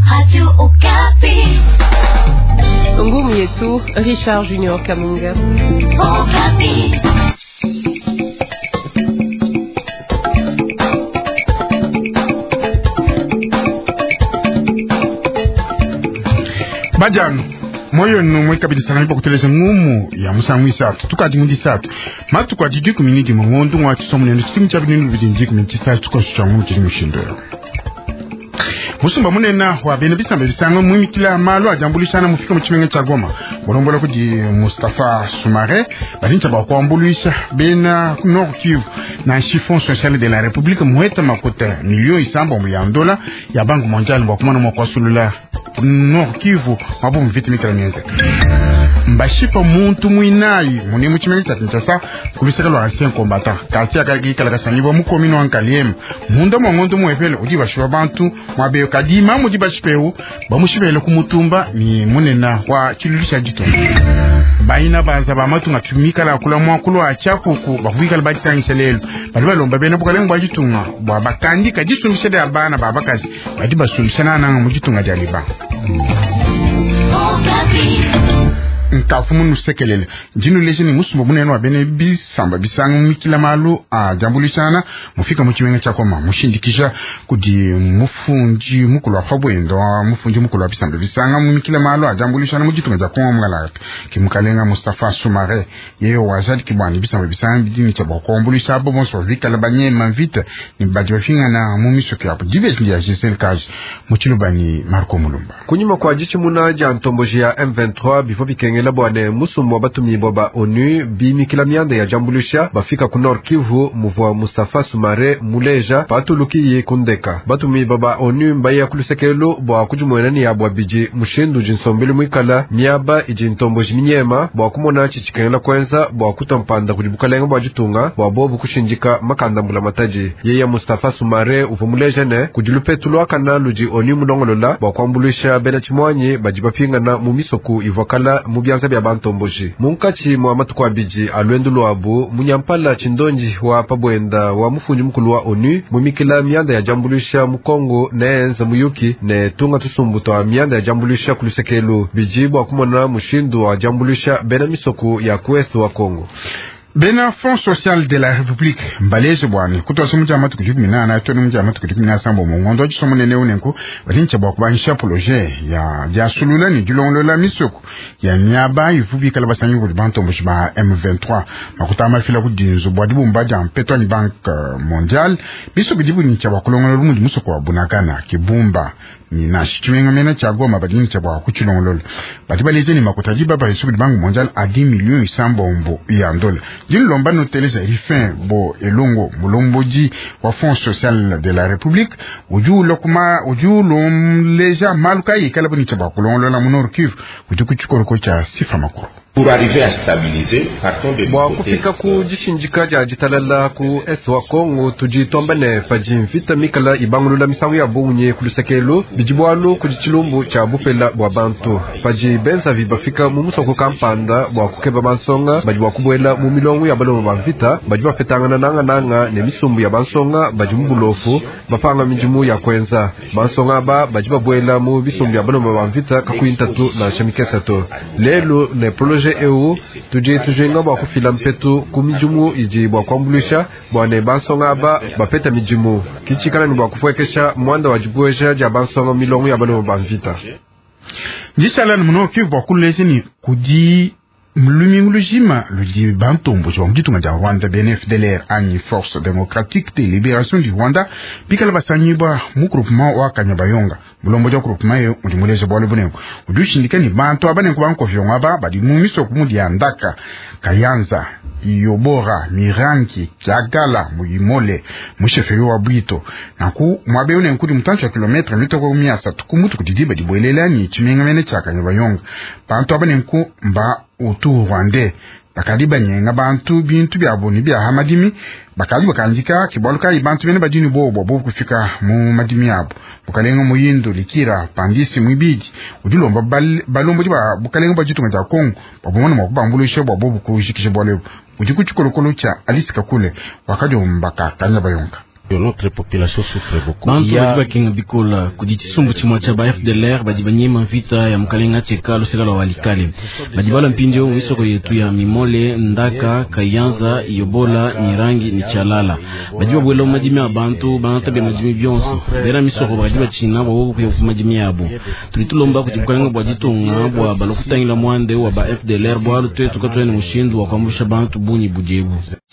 Radio Okapi. Ngumu yetu Richard Junior Kamunga. Okapi. Bajano moyo numwe kabidi sana ipo kuteleza ngumu ya musangu isatu tukadi mundi isatu matu kwa didi kuminidi mongondo mwa chisomu nendo chitimu chabini nubidinji kuminidi isatu tukoshuchangu chiri mushindo musumba munena wa bene bisambe bisanga mwimikila malo ajambulishana mufika muchimenga cha Goma bolombola kudi Mustafa Sumare balincha bakwambuluisha bena Nord Kivu na chiffon social de la République mueta makota milioni isamba mu ya dola ya Banque Mondiale bakumana mwa kwasulula Nord Kivu mabu mvitimikala nyenze mbashipa muntu mwinayi muni muchimenga cha Kinshasa kubiseka lwa ancien combattant kasi akagi kala kasanibo mukomino ankaliem munda mwangondo mwepele udi bashiba bantu mwabe kadima mudi bashipeu bamushibele kumutumba ni munena wa chilulisha jito baina baza bamatu ngatumika la kula mwakulo achakuku bakubika labati nselelo bali balomba bena bukalengo bajitunga bwa bakandi kajisungisha de abana babakazi badi basulishana na mujitunga jaliba nkafumu nusekelele njinu lejeni musumba muneno wa bene bisamba bisangu mikila malu a jambulishana mufika muchimenga cha Goma mushindikisha kudi mufunji mukulu wa pabwendo mufunji mukulu wa bisamba bisanga mikila malu a jambulishana mujitunga ja Goma mngala kimukalenga Mustafa Sumare yeyo wazadi kibwani bisamba bisanga bidini cha bakombulisha abo monso vika la banyema vita ni badjofinga na mumisoki hapo dibes ndia jisel kaji muchilubani Marco Mulumba kunyuma kwa jichi munaja ntomboji ya M23 bifo bikengela bwane musumu wa batumi boba ONU bimikila mianda ya jambulusha bafika ku Nord Kivu muvwa Mustafa Sumare muleja patulukiye kundeka batumi baba ONU mbaya kulusekelo bwa kujumwenani ya bwa biji mushindu jinsombele mwikala miaba ijintomboji minyema bwa kumona chichikengela kwenza bwa kutampanda kujibukalenga bwa jitunga bwa bobu kushinjika makanda mbula mataji yeya Mustafa Sumare uvumuleja ne kujulupetulwa kana luji ONU munongolola bwa kwambulusha bena chimwanyi bajibapinga na mumisoku ivokala mubyanza bya bantomboji munkachi mwa matuko abiji alwendu lwabu munyampala chindonji wa pabwenda wa mufunji mukulu wa ONU mumikila mianda ya jambulisha mukongo neenza muyuki ne tunga tusumbuto wa mianda ya jambulisha kulusekelu bijibu akumona mushindu wa jambulisha bena misoku ya kuestu wa Kongo bena Fonds Social de la République mbaleje bwani kutosa mujamatu kujumina na tonu mujamatu kujumina sambo mongondo chisomo nene unenku balincha bwa kubanisha projet ya jasulula ni julongo la misoko ya nyaba ivubi kala basanyu ku banto mbushba M23 makutama fila ku dinzo bwa dibumba jam petwa ni Banque Mondiale misoko dibu ni cha bakulongo lu mundi musoko wa bunakana kibumba ni na chimenga mena cha Goma badini cha bwa kuchilongo lolo batibaleje ni makutajiba ba isubi Banque Mondiale a 10 millions isambombo ya dola jin lomba noteleza rifin bo elongo mulomboji wa Fonds Social de la République ujulomleja maluka yikala boni chaba kulongo la Nord Kivu kujukuchukoro cha sifa makuru pour arriver à stabiliser partons de bwa kufika kujishinjika ja jitalala ku est wa Kongo tujitombane pajimvita mikala ibangulula misangu ya bunye kulusekelo bijibwalo kujichilumbu cha bupela bwa bantu paji benza vibafika mumusoko kampanda bwa kukeba bansonga bajibwa kubwela mu milongo ya balo bavita bajibwa fetangana nanga ne misumbu ya bansonga bajimbulofu bapanga mijimu ya kwenza bansonga bajibwa bwela mu bisumbu ya balo bavita kakuintatu na shamikesato lelo ne projet EU tujenga bwa kufila mpetu kumijumu iji bwa kwambulisha bwane bansonga bapeta mijimu kichikana ni bwa kufwekesha mwanda wajibuesha ja bansonga milongo ya bano bamvita jisala muno Kivu bwa kulezeni kudi mlumingulujima ludi bantombo jo mditunga ja Rwanda BNFDLR ani Force Démocratique de Libération du Rwanda pikala basanyiba mu groupement wa Kanyabayonga mulombo jo groupement yo mulimuleje bwale bunengo udushindika ni bantu abane ku banko vyonga badi mumiso kumudi andaka Kayanza Iyobora Mirangi Kiagala Muyimole mushefeyo wa Bwito naku mwabeune nkudi mtancho wa kilometre mitoko 100 tukumutu kudidiba dibwelela ni chimenga mene cha Kanyabayonga bantu abane nku mba utu Rwande bakaliba nyenga bantu bintu byaboni bya hamadimi bakaliba kanjika kibaluka ibantu bene badini bobo kufika mu madimi yabo bukalenga muyindo likira pandisi mwibidi udulomba balombo diba bukalenga bajitunga ja Kongo babona makubambulisha bobo kushikisha bwale ujikuchikolokolo cha alisika kule wakajomba Kanyabayonga Notre population souffre beaucoup. Bantu bajiba kinga bikola kujitisumbu chimwa cha ba FDLR bajibanyema vita ya mkalenga cheka losela la walikale. Bajibala mpinjo mwisoko yetu ya Mimole, Ndaka, Kayanza, Yobola, Nirangi, Nichalala. Bajiba bwelo majimi ya bantu banata bya majimi byonso. Dera misoko bajiba china bo ku majimi yabo. Tulitulomba kujibkalenga bwajitunga bwa balokutangila mwande wa ba FDLR bwa lutetu katwene mushindu wa kwambusha bantu bunyi bujebu.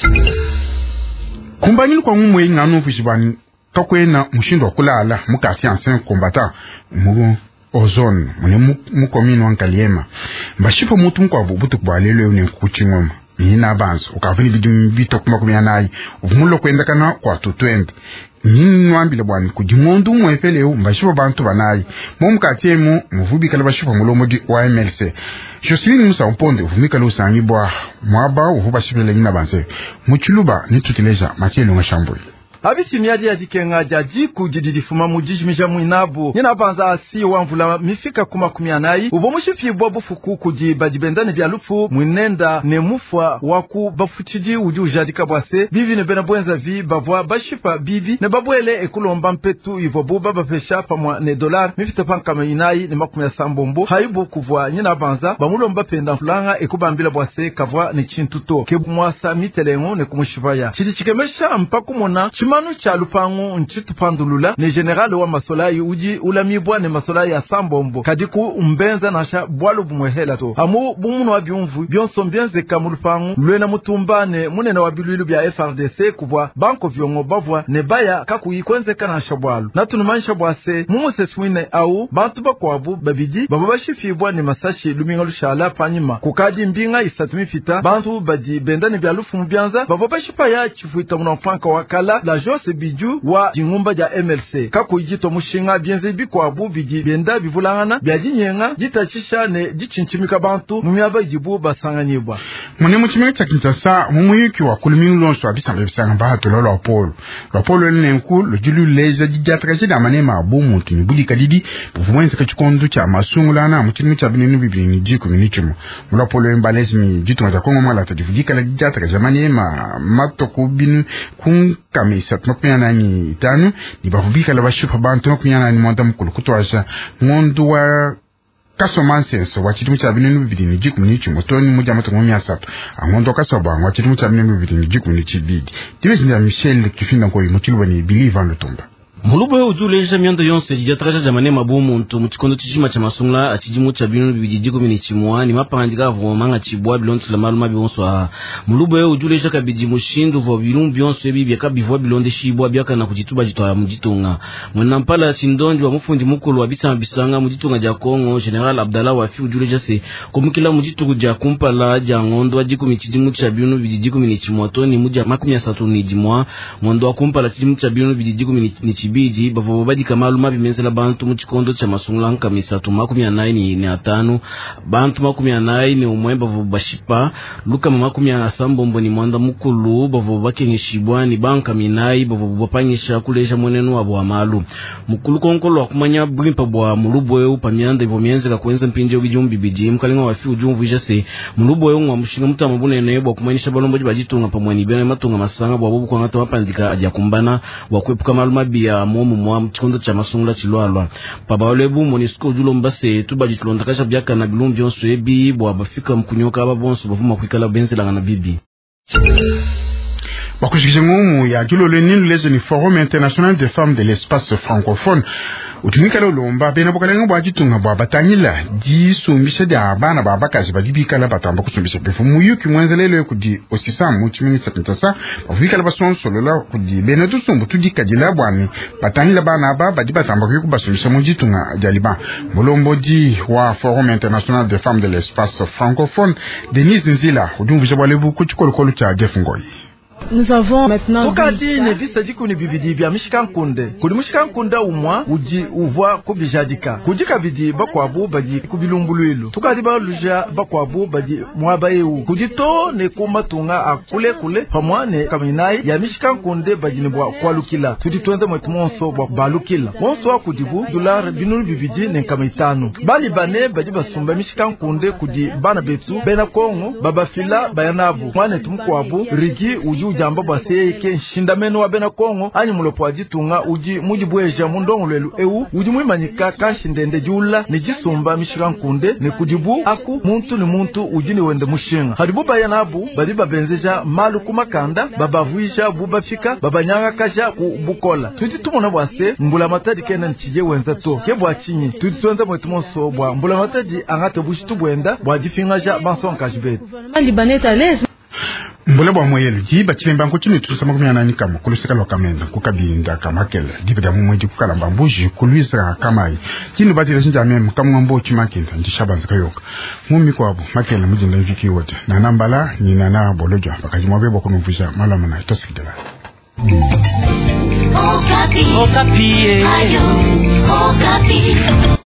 Kumbanyili kwa ngumwe ngano fishibani kakwena mushindo kulala mukati ancien combattant mu ozone mu commune wankaliema bashipo mutu mko abubutu kubalelo ne kuchingoma nina banzo ukavini bidumbi kuma kumyanayi uvumulo kwenda kana kwa 220 nini nwambile bwani kujimondu mwepeleo mbashipo bantu banayi mumukati mu muvubi kala bashipo mulomodi wa MLC Jocelyn Musa Mponde uvumika lo sangibwa mwaba uvubashipele nyina banse muchuluba nitutileja machelo ngashambwe Abisi miadi ya jikenga jaji kujididifuma mujijimija muinabu. Nina banza asi wamvula mifika kuma kumianayi. Ubo mushifi bobu fuku kuji bajibendani vya lufu mwinenda ne mufwa waku bafuchiji uju jadika bwase. Bivi ne bena buenza vi bavwa bashipa bivi. Ne babuele ekulomba mpetu ivobu babafesha pamwa ne dolar. Mifita pankama inayi ne makumia sambombo. Haibu kuvwa nina banza. Bamulomba penda fulanga ekubambila bwase kavwa ne chintuto. Kebu mwasa mitelengo ne kumushivaya. Chidichikemesha mpaku mona. Manu cha lupangu nchitu pandulula ne general wa masolai uji ulamibwa ne masolai ya sambombo kadiku mbenza nasha bwalu bumwehela to amu bumuno wa byumvu byonso mbenze kamulupangu lwena mutumbane munene wa biluilu bya FRDC kubwa banko vyongo bavwa ne baya kakuyikwenze kana shabwalu natunumanisha bwase mumuse swine au bantu bakwabu babidi babashifibwa ne masashi luminga lushala panyima kukaji mbinga isatumi fita bantu baji bendane bya lufu mbyanza babashipa ya chifuita munamfanka wakala la Jose Biju wa jingumba ja MLC kako yito mushinga bienze bikwabu biji benda bivulangana byajinyenga jitachisha ne jichinchimika bantu mumyaba jibu basanganyibwa mune muchimeke chakintsasa mumuyiki wa kuluminu lonso abisanga bisanga bahato lolo apolo nenku lojilu leza jijatraje da manema abumu tunibuli kadidi buvumwenze kachikondo cha masungulana muchimeke chabininu bibini jiku minichimo mula polo embalesmi jitu ngaja kongo mala tadivudika la jijatraje manema matoko binu kunkamisa tunapiyana ni tanu ni bavubika la bashupa bantu tunapiyana ni mwanda mkulu kutuasha ngondu wa kasomansense wachitimu cha binenu bibini jiku mnichi motoni muja mato ngomi asatu angondo kasoba wachitimu cha binenu bibini jiku mnichi bidi tiwe zinda Michel kifinda koi muchiluwa ni Believe and Lutumba Mulubo ya ujuleja miando yonse jijatraja jamane mabumu ntu mchikondo chichima cha masungla achijimu cha binu bijijiko minichimua ni mapa hanjika vumanga chibua bilontu la maluma bionso Mulubo ya ujuleja kabiji mushindu vo bilum bionso ebi biaka bivua bilonde shibua biaka na kujituba jitoa mujitunga mwenampala chindonji wa mufundi mukulu wa bisanga mujitunga jakongo General Abdallah wa fi ujuleja se kumukila mujitungu jakumpala jangondo wajiku michijimu cha binu bijijiko minichimua toni muja makumia satu nijimua ngondo wa kumpala chijimu cha binu bijijiko minichimua biji bavo badi kamaluma bimenzela bantu muchikondo cha masungula nkamisatu 19 bantu 19 umwe bavo bashipa luka 17 ni mwanda mukulu bavo bakengeshibwa ni banka minai bavo bapanyisha kuleja mwenenu wabo amalu mukulu konkolo akumanya bwimpa bwa mulubwe upamyanda ivo mienzela kwenza mpinje ubijumbi biji mkalinga wafi ujumvu jase mulubwe ngwa mushinga mutama bunene bwa kumanyisha balombo bajitunga pamwani bene matunga masanga bwa bobu kwa ngata wapandika ajakumbana wakwepuka maluma bia momu mwa mchikondo cha masungula chilwalwa paba olebu monisco ujulo mbase tubajitulonda kasha byaka na bilumbi onso ebi bwa bafika mkunyoka ababonso bavuma kwikala benzela na bibi bakushikije ngumu ya julo leninu lezo ni Forum International des Femmes de l'Espace Francophone utumika lo lomba bena bokalenga bwa jitunga bwa batanyila di sumbisha dia bana baba kazi badibika la batamba kusumbisha pefu muyuki mwenzelelo kudi osisa muchimini tsatsa bafika la bason solola kudi bena tusumbu tudika dila bwani batanyila bana baba badibatamba ku basumbisha mujitunga jaliba mulombo di wa Forum International des Femmes de l'Espace Francophone Denise Nzila udumvija bwalebu kuchikolokolo cha Jefungoyi. Nous avons maintenant tukadi ne visa jiku ni bibidi bya mishikankunde kuli mishikankunde umwa uji uvwa kubijadika kujika bidi bakwabu baji kubilumbuluilu tukadi baluja bakwabu baji mwabaeu kujito ne kumatunga akule kule pamwane kaminai ya mishikankunde baji ne bwa kwalukila tuditwenze mwetu monso bwa balukila monso wa kudibu dolar binulu bibidi ne kamaitano bali bane baji basumba mishikankunde kuji bana betu bena kongo babafila bayanabu mwane tumkwabu rigi uju kujamba bwase ke nshindameno wa bena Kongo anyi mulopo ajitunga uji mujibweja mundongo lelu eu uji mwimanyika kanshindende jula ni jisumba mishika nkunde ni kujibu aku muntu ni muntu uji ni wende mushinga haribu bayanabu bali babenzeja malu kumakanda babavuisha bubafika babanyanga kaja ku bukola tuji tumona bwase mbula matadi kena nchije wenza to ke bwachinyi tuji tuenza mwetumonso bwa mbula matadi angate bushitu bwenda bwajifingaja banson kajibet mbole bwa moyelu ji bachilemba nkochini tusama kumyana ni kama kulusika lokamenza kukabinda kamakela dibida mumweji kukalamba mbuji kulwisa kamai kinu batile sinja meme kamwambo chimakinda ndishabanza kayoka mumi kwabo makela mujinda mviki wote na nambala ni nana bolojo bakajimwabe bokunuvusha malama na itosikidela Okapi. Okapi. Ayo. Okapi.